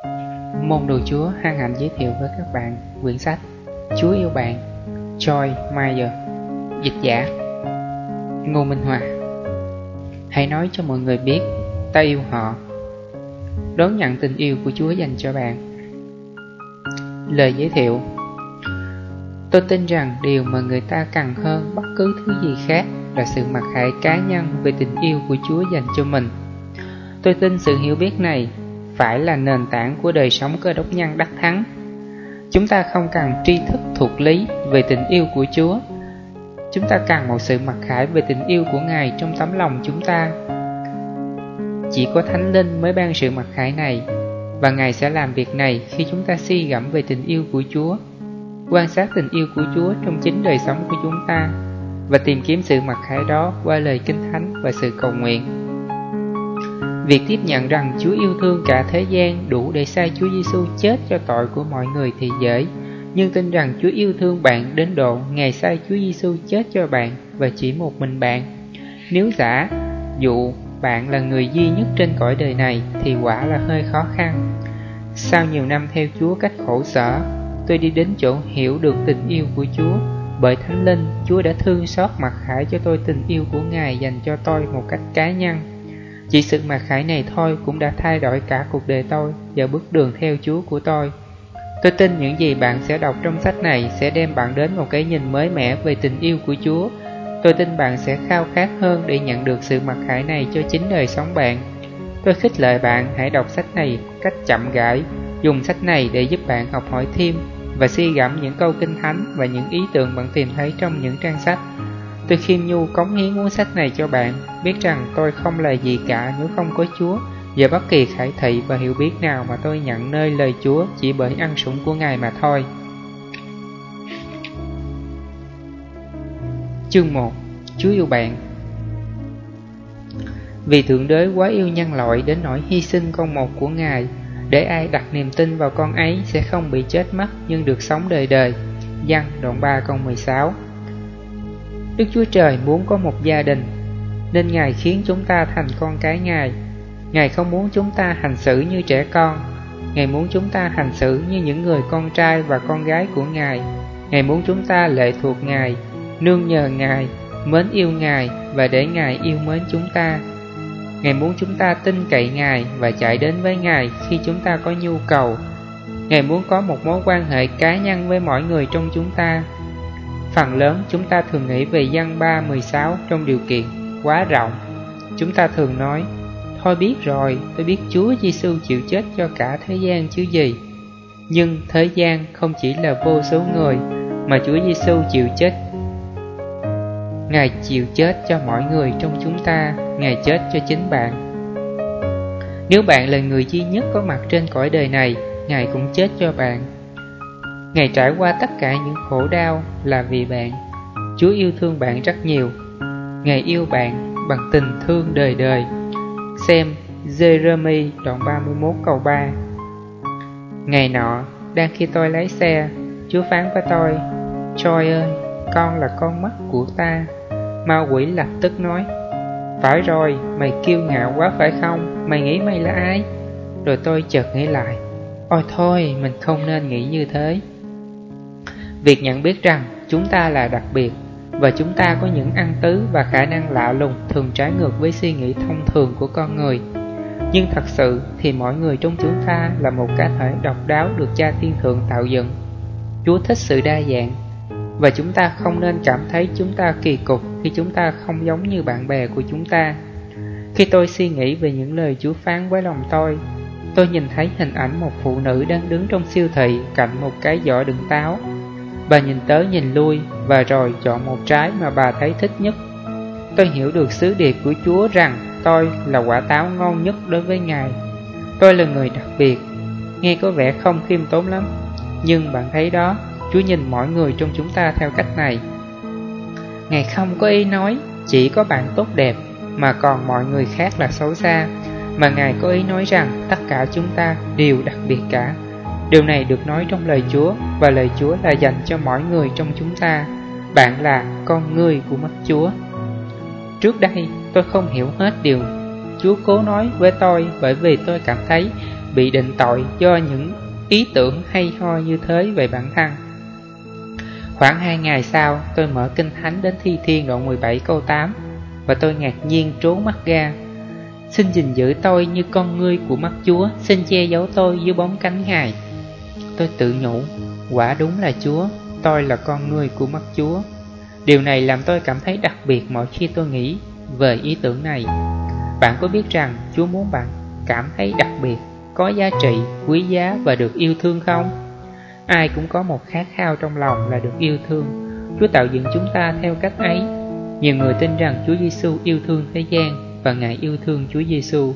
Môn Đồ Chúa hân hạnh giới thiệu với các bạn quyển sách Chúa Yêu Bạn, Joy Meyer, dịch giả Ngô Minh Hòa. Hãy nói cho mọi người biết ta yêu họ. Đón nhận tình yêu của Chúa dành cho bạn. Lời giới thiệu: tôi tin rằng điều mà người ta cần hơn bất cứ thứ gì khác là sự mặc khải cá nhân về tình yêu của Chúa dành cho mình. Tôi tin sự hiểu biết này phải là nền tảng của đời sống Cơ Đốc nhân đắc thắng. Chúng ta không cần tri thức thuộc lý về tình yêu của Chúa. Chúng ta cần một sự mặc khải về tình yêu của Ngài trong tấm lòng chúng ta. Chỉ có Thánh Linh mới ban sự mặc khải này, và Ngài sẽ làm việc này khi chúng ta suy gẫm về tình yêu của Chúa, quan sát tình yêu của Chúa trong chính đời sống của chúng ta, và tìm kiếm sự mặc khải đó qua lời Kinh Thánh và sự cầu nguyện. Việc tiếp nhận rằng Chúa yêu thương cả thế gian đủ để sai Chúa Giêsu chết cho tội của mọi người thì dễ, nhưng tin rằng Chúa yêu thương bạn đến độ Ngài sai Chúa Giêsu chết cho bạn và chỉ một mình bạn. Nếu giả dụ bạn là người duy nhất trên cõi đời này thì quả là hơi khó khăn. Sau nhiều năm theo Chúa cách khổ sở, tôi đi đến chỗ hiểu được tình yêu của Chúa. Bởi Thánh Linh, Chúa đã thương xót mặc khải cho tôi tình yêu của Ngài dành cho tôi một cách cá nhân. Chỉ sự mặc khải này thôi cũng đã thay đổi cả cuộc đời tôi và bước đường theo Chúa của tôi. Tôi tin những gì bạn sẽ đọc trong sách này sẽ đem bạn đến một cái nhìn mới mẻ về tình yêu của Chúa. Tôi tin bạn sẽ khao khát hơn để nhận được sự mặc khải này cho chính đời sống bạn. Tôi khích lệ bạn hãy đọc sách này cách chậm rãi, dùng sách này để giúp bạn học hỏi thêm và suy gẫm những câu Kinh Thánh và những ý tưởng bạn tìm thấy trong những trang sách. Tôi khiêm nhu cống hiến cuốn sách này cho bạn, biết rằng tôi không là gì cả nếu không có Chúa, và bất kỳ khải thị và hiểu biết nào mà tôi nhận nơi lời Chúa chỉ bởi ân sủng của Ngài mà thôi. Chương 1. Chúa yêu bạn. Vì Thượng Đế quá yêu nhân loại đến nỗi hy sinh con một của Ngài, để ai đặt niềm tin vào con ấy sẽ không bị chết mất nhưng được sống đời đời. Giăng đoạn 3 câu 16. Đức Chúa Trời muốn có một gia đình, nên Ngài khiến chúng ta thành con cái Ngài. Ngài không muốn chúng ta hành xử như trẻ con. Ngài muốn chúng ta hành xử như những người con trai và con gái của Ngài. Ngài muốn chúng ta lệ thuộc Ngài, nương nhờ Ngài, mến yêu Ngài và để Ngài yêu mến chúng ta. Ngài muốn chúng ta tin cậy Ngài và chạy đến với Ngài khi chúng ta có nhu cầu. Ngài muốn có một mối quan hệ cá nhân với mỗi người trong chúng ta. Phần lớn chúng ta thường nghĩ về Giăng 3:16 trong điều kiện quá rộng. Chúng ta thường nói: thôi biết rồi, tôi biết Chúa Giêsu chịu chết cho cả thế gian chứ gì. Nhưng thế gian không chỉ là vô số người mà Chúa Giêsu chịu chết. Ngài chịu chết cho mọi người trong chúng ta. Ngài chết cho chính bạn. Nếu bạn là người duy nhất có mặt trên cõi đời này, Ngài cũng chết cho bạn. Ngài trải qua tất cả những khổ đau là vì bạn. Chúa yêu thương bạn rất nhiều. Ngài yêu bạn bằng tình thương đời đời. Xem Jeremy đoạn 31 câu 3. Ngày nọ, đang khi tôi lái xe, Chúa phán với tôi: Joy ơi, con là con mắt của ta. Ma quỷ lập tức nói: phải rồi, mày kiêu ngạo quá phải không? Mày nghĩ mày là ai? Rồi tôi chợt nghĩ lại: ôi thôi, mình không nên nghĩ như thế. Việc nhận biết rằng chúng ta là đặc biệt và chúng ta có những ân tứ và khả năng lạ lùng thường trái ngược với suy nghĩ thông thường của con người. Nhưng thật sự thì mỗi người trong chúng ta là một cá thể độc đáo được Cha Thiên Thượng tạo dựng. Chúa thích sự đa dạng, và chúng ta không nên cảm thấy chúng ta kỳ cục khi chúng ta không giống như bạn bè của chúng ta. Khi tôi suy nghĩ về những lời Chúa phán với lòng tôi nhìn thấy hình ảnh một phụ nữ đang đứng trong siêu thị cạnh một cái giỏ đựng táo. Bà nhìn tới nhìn lui và rồi chọn một trái mà bà thấy thích nhất. Tôi hiểu được sứ điệp của Chúa rằng tôi là quả táo ngon nhất đối với Ngài. Tôi là người đặc biệt. Nghe có vẻ không khiêm tốn lắm, nhưng bạn thấy đó, Chúa nhìn mọi người trong chúng ta theo cách này. Ngài không có ý nói chỉ có bạn tốt đẹp mà còn mọi người khác là xấu xa, mà Ngài có ý nói rằng tất cả chúng ta đều đặc biệt cả. Điều này được nói trong lời Chúa, và lời Chúa là dành cho mỗi người trong chúng ta. Bạn là con ngươi của mắt Chúa. Trước đây tôi không hiểu hết điều Chúa cố nói với tôi, bởi vì tôi cảm thấy bị định tội do những ý tưởng hay ho như thế về bản thân. Khoảng 2 ngày sau, tôi mở Kinh Thánh đến Thi Thiên đoạn 17 câu 8, và tôi ngạc nhiên trố mắt ra. Xin gìn giữ tôi như con ngươi của mắt Chúa, xin che giấu tôi dưới bóng cánh Ngài. Tôi tự nhủ, quả đúng là Chúa, tôi là con ngươi của mắt Chúa. Điều này làm tôi cảm thấy đặc biệt mỗi khi tôi nghĩ về ý tưởng này. Bạn có biết rằng Chúa muốn bạn cảm thấy đặc biệt, có giá trị, quý giá và được yêu thương không? Ai cũng có một khát khao trong lòng là được yêu thương. Chúa tạo dựng chúng ta theo cách ấy. Nhiều người tin rằng Chúa Giêsu yêu thương thế gian và Ngài yêu thương Chúa Giêsu,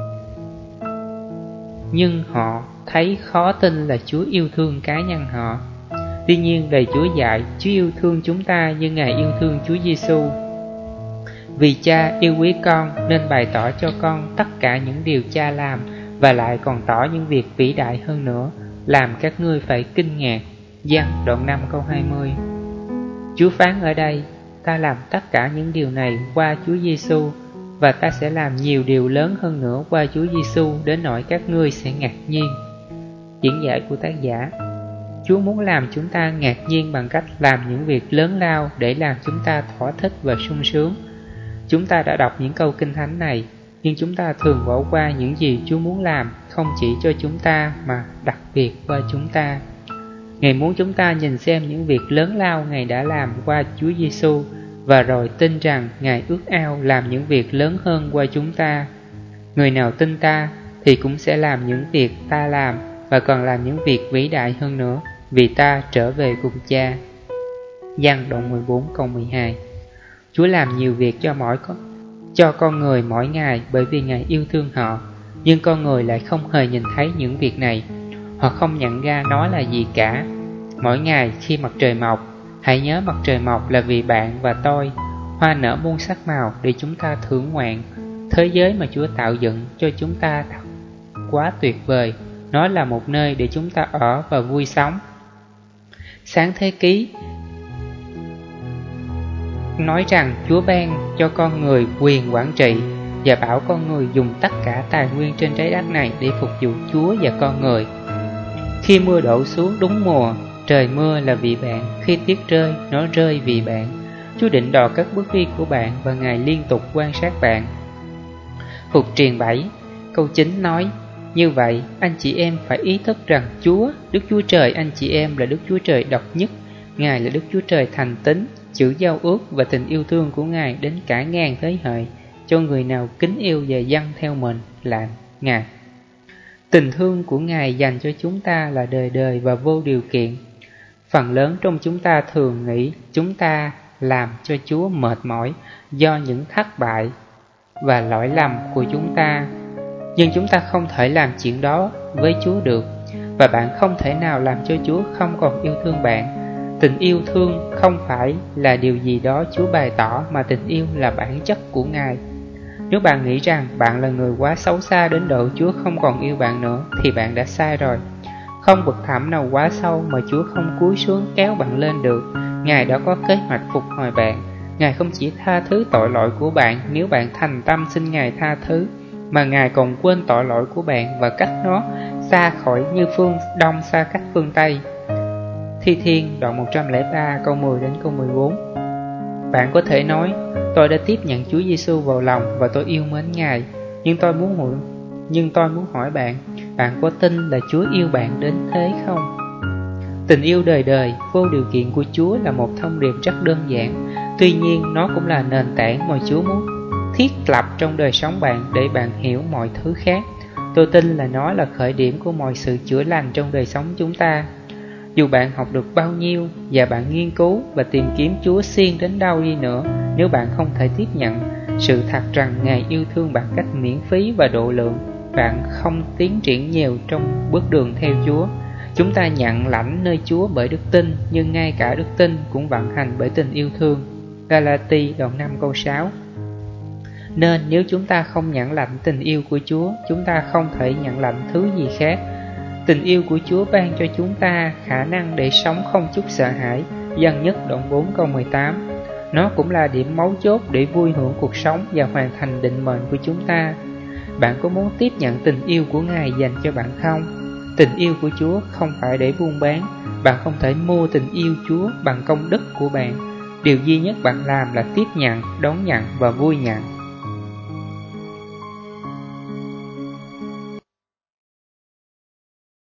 nhưng họ thấy khó tin là Chúa yêu thương cá nhân họ. Tuy nhiên, lời Chúa dạy Chúa yêu thương chúng ta như Ngài yêu thương Chúa Giêsu. Vì Cha yêu quý con nên bày tỏ cho con tất cả những điều Cha làm, và lại còn tỏ những việc vĩ đại hơn nữa, làm các ngươi phải kinh ngạc. Giăng đoạn 5 câu 20. Chúa phán ở đây, ta làm tất cả những điều này qua Chúa Giêsu, và ta sẽ làm nhiều điều lớn hơn nữa qua Chúa Giêsu đến nỗi các ngươi sẽ ngạc nhiên. Diễn giải của tác giả. Chúa muốn làm chúng ta ngạc nhiên bằng cách làm những việc lớn lao để làm chúng ta thỏa thích và sung sướng. Chúng ta đã đọc những câu Kinh Thánh này, nhưng chúng ta thường bỏ qua những gì Chúa muốn làm, không chỉ cho chúng ta mà đặc biệt qua chúng ta. Ngài muốn chúng ta nhìn xem những việc lớn lao Ngài đã làm qua Chúa Giêsu, và rồi tin rằng Ngài ước ao làm những việc lớn hơn qua chúng ta. Người nào tin ta thì cũng sẽ làm những việc ta làm, và còn làm những việc vĩ đại hơn nữa, vì ta trở về cùng Cha. Giăng đoạn 14 câu 12. Chúa làm nhiều việc cho con người mỗi ngày bởi vì Ngài yêu thương họ, nhưng con người lại không hề nhìn thấy những việc này. Họ không nhận ra nó là gì cả. Mỗi ngày khi mặt trời mọc, hãy nhớ mặt trời mọc là vì bạn và tôi. Hoa nở muôn sắc màu để chúng ta thưởng ngoạn. Thế giới mà Chúa tạo dựng cho chúng ta thật quá tuyệt vời. Nó là một nơi để chúng ta ở và vui sống. Sáng thế ký nói rằng Chúa ban cho con người quyền quản trị và bảo con người dùng tất cả tài nguyên trên trái đất này để phục vụ Chúa và con người. Khi mưa đổ xuống đúng mùa, trời mưa là vì bạn. Khi tuyết rơi, nó rơi vì bạn. Chúa định đo các bước đi của bạn và Ngài liên tục quan sát bạn. Phục truyền 7 câu 9 nói, như vậy, anh chị em phải ý thức rằng Chúa, Đức Chúa Trời anh chị em là Đức Chúa Trời độc nhất. Ngài là Đức Chúa Trời thành tín, chữ giao ước và tình yêu thương của Ngài đến cả ngàn thế hệ, cho người nào kính yêu và dâng theo mình là Ngài. Tình thương của Ngài dành cho chúng ta là đời đời và vô điều kiện. Phần lớn trong chúng ta thường nghĩ chúng ta làm cho Chúa mệt mỏi do những thất bại và lỗi lầm của chúng ta. Nhưng chúng ta không thể làm chuyện đó với Chúa được, và bạn không thể nào làm cho Chúa không còn yêu thương bạn. Tình yêu thương không phải là điều gì đó Chúa bày tỏ, mà tình yêu là bản chất của Ngài. Nếu bạn nghĩ rằng bạn là người quá xấu xa đến độ Chúa không còn yêu bạn nữa, thì bạn đã sai rồi. Không vực thẳm nào quá sâu mà Chúa không cúi xuống kéo bạn lên được. Ngài đã có kế hoạch phục hồi bạn. Ngài không chỉ tha thứ tội lỗi của bạn nếu bạn thành tâm xin Ngài tha thứ, mà Ngài còn quên tội lỗi của bạn và cách nó xa khỏi như phương Đông xa cách phương Tây. Thi Thiên đoạn 103 câu 10 đến câu 14. Bạn có thể nói, tôi đã tiếp nhận Chúa Giêsu vào lòng và tôi yêu mến Ngài, nhưng tôi muốn hỏi bạn, bạn có tin là Chúa yêu bạn đến thế không? Tình yêu đời đời, vô điều kiện của Chúa là một thông điệp rất đơn giản, tuy nhiên nó cũng là nền tảng mà Chúa muốn thiết lập trong đời sống bạn để bạn hiểu mọi thứ khác. Tôi tin là nó là khởi điểm của mọi sự chữa lành trong đời sống chúng ta. Dù bạn học được bao nhiêu và bạn nghiên cứu và tìm kiếm Chúa siêng đến đâu đi nữa, nếu bạn không thể tiếp nhận sự thật rằng Ngài yêu thương bạn cách miễn phí và độ lượng, bạn không tiến triển nhiều trong bước đường theo Chúa. Chúng ta nhận lãnh nơi Chúa bởi đức tin, nhưng ngay cả đức tin cũng vận hành bởi tình yêu thương. Galati đoạn 5 câu 6. Nên nếu chúng ta không nhận lãnh tình yêu của Chúa, chúng ta không thể nhận lãnh thứ gì khác. Tình yêu của Chúa ban cho chúng ta khả năng để sống không chút sợ hãi. Dân Nhất đoạn 4 câu 18. Nó cũng là điểm mấu chốt để vui hưởng cuộc sống và hoàn thành định mệnh của chúng ta. Bạn có muốn tiếp nhận tình yêu của Ngài dành cho bạn không? Tình yêu của Chúa không phải để buôn bán. Bạn không thể mua tình yêu Chúa bằng công đức của bạn. Điều duy nhất bạn làm là tiếp nhận, đón nhận và vui nhận.